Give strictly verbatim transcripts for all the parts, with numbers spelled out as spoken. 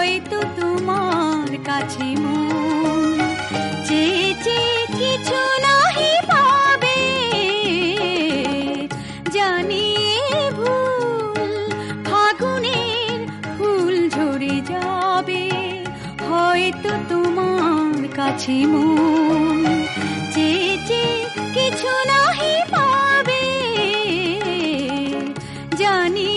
হয়তো তোমার কাছে মন চেয়ে চেয়ে কিছু নাহি পাবে, জানি ভুল ফাগুনের ফুল ঝরে যাবে। হয়তো তোমার কাছে মন চেয়ে চেয়ে কিছু নাহি পাবে, জানি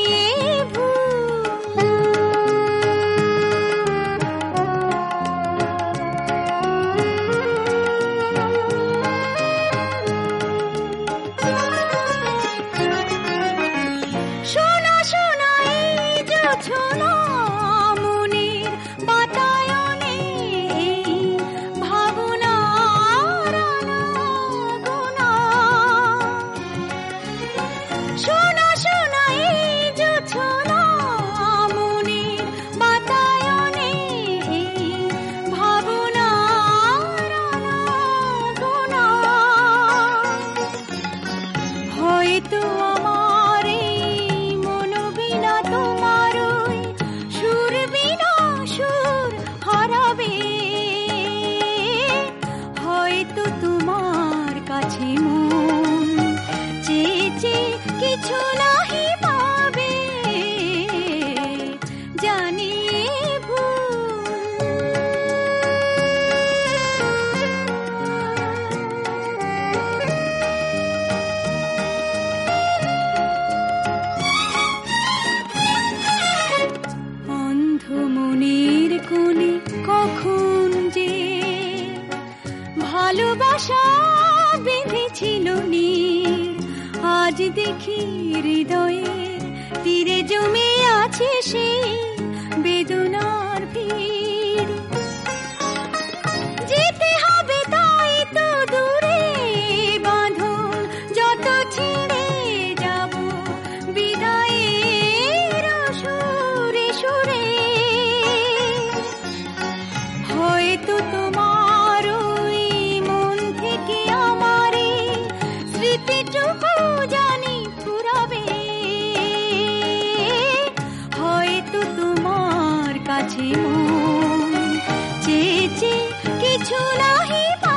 ভালোবাসা বেঁধেছিল নীর, আজ দেখি হৃদয়ের তীরে জমে আছে সেই বেদনার ভিড়। যেতে হবে তাই তো দূরে বাঁধন যত ছেড়ে যাব বিদায়ের সুরে সুরে। হয়তো তোমার জানি ফুরাবে, হয়তো তোমার কাছে মন চেয়ে চেয়ে কিছু নাহি